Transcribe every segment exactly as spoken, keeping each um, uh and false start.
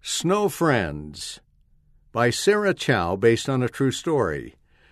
Snow Friends by Sarah Chow, based on a true story.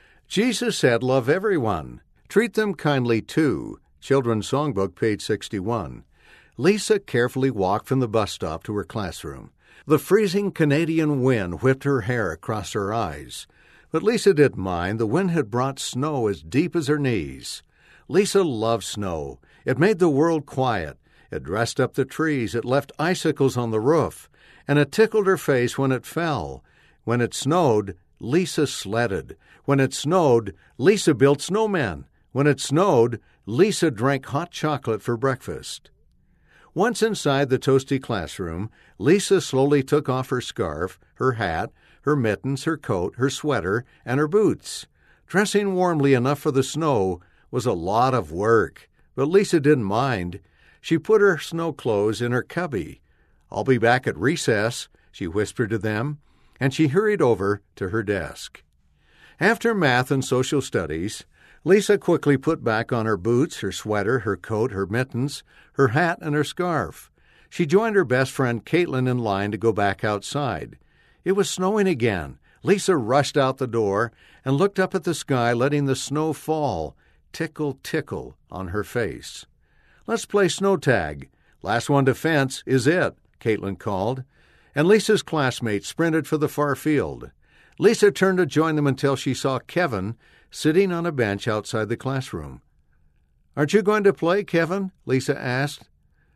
Jesus said, "Love everyone. Treat them kindly, too." Children's Songbook, page sixty-one. Lisa carefully walked from the bus stop to her classroom. The freezing Canadian wind whipped her hair across her eyes. But Lisa didn't mind. The wind had brought snow as deep as her knees. Lisa loved snow. It made the world quiet. It dressed up the trees. It left icicles on the roof. And it tickled her face when it fell. When it snowed, Lisa sledded. When it snowed, Lisa built snowmen. When it snowed, Lisa drank hot chocolate for breakfast. Once inside the toasty classroom, Lisa slowly took off her scarf, her hat, her mittens, her coat, her sweater, and her boots. Dressing warmly enough for the snow was a lot of work, but Lisa didn't mind. She put her snow clothes in her cubby. "I'll be back at recess," she whispered to them, and she hurried over to her desk. After math and social studies, Lisa quickly put back on her boots, her sweater, her coat, her mittens, her hat, and her scarf. She joined her best friend Caitlin in line to go back outside. It was snowing again. Lisa rushed out the door and looked up at the sky, letting the snow fall, tickle, tickle, on her face. "Let's play snow tag. Last one to fence is it," Caitlin called, and Lisa's classmates sprinted for the far field. Lisa turned to join them until she saw Kevin sitting on a bench outside the classroom. "Aren't you going to play, Kevin?" Lisa asked.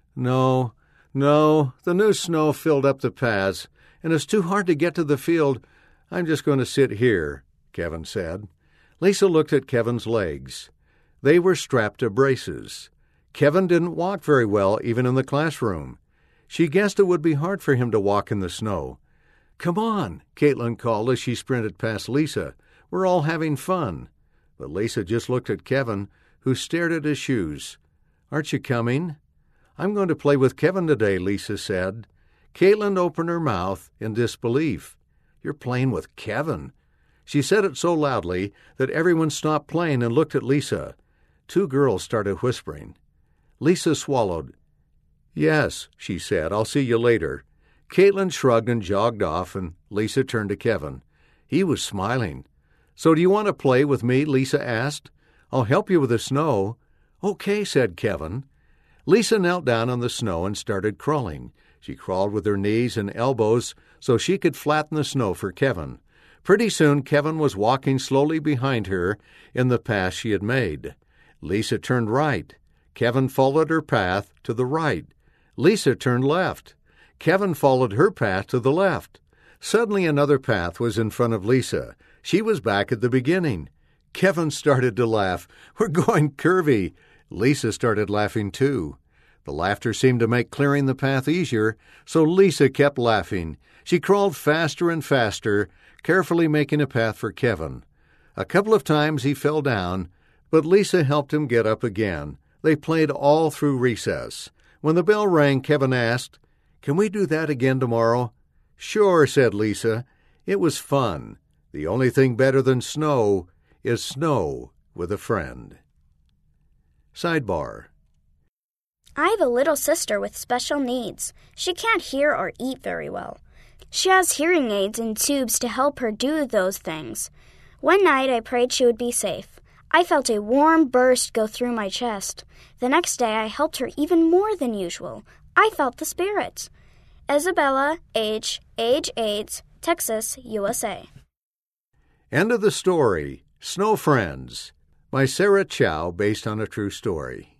No, no, the new snow filled up the paths, and it's too hard to get to the field. I'm just going to sit here," Kevin said. Lisa looked at Kevin's legs. They were strapped to braces. Kevin didn't walk very well, even in the classroom. She guessed it would be hard for him to walk in the snow. "Come on," Caitlin called as she sprinted past Lisa. "We're all having fun." But Lisa just looked at Kevin, who stared at his shoes. "Aren't you coming?" "I'm going to play with Kevin today," Lisa said. Caitlin opened her mouth in disbelief. "You're playing with Kevin?" She said it so loudly that everyone stopped playing and looked at Lisa. Two girls started whispering. Lisa swallowed. "Yes," she said, "I'll see you later." Caitlin shrugged and jogged off, and Lisa turned to Kevin. He was smiling. "So do you want to play with me?" Lisa asked. "I'll help you with the snow." "Okay," said Kevin. Lisa knelt down on the snow and started crawling. She crawled with her knees and elbows so she could flatten the snow for Kevin. Pretty soon Kevin was walking slowly behind her in the path she had made. Lisa turned right. Kevin followed her path to the right. Lisa turned left. Kevin followed her path to the left. Suddenly another path was in front of Lisa. She was back at the beginning. Kevin started to laugh. "We're going curvy." Lisa started laughing too. The laughter seemed to make clearing the path easier, so Lisa kept laughing. She crawled faster and faster, carefully making a path for Kevin. A couple of times he fell down, but Lisa helped him get up again. They played all through recess. When the bell rang, Kevin asked, "Can we do that again tomorrow?" "Sure," said Lisa. It was fun. The only thing better than snow is snow with a friend. Sidebar. I have a little sister with special needs. She can't hear or eat very well. She has hearing aids and tubes to help her do those things. One night I prayed she would be safe. I felt a warm burst go through my chest. The next day I helped her even more than usual. I felt the spirits. Isabella H., age eight, Texas, U S A. End of the story. Snow Friends by Sarah Chow, based on a true story.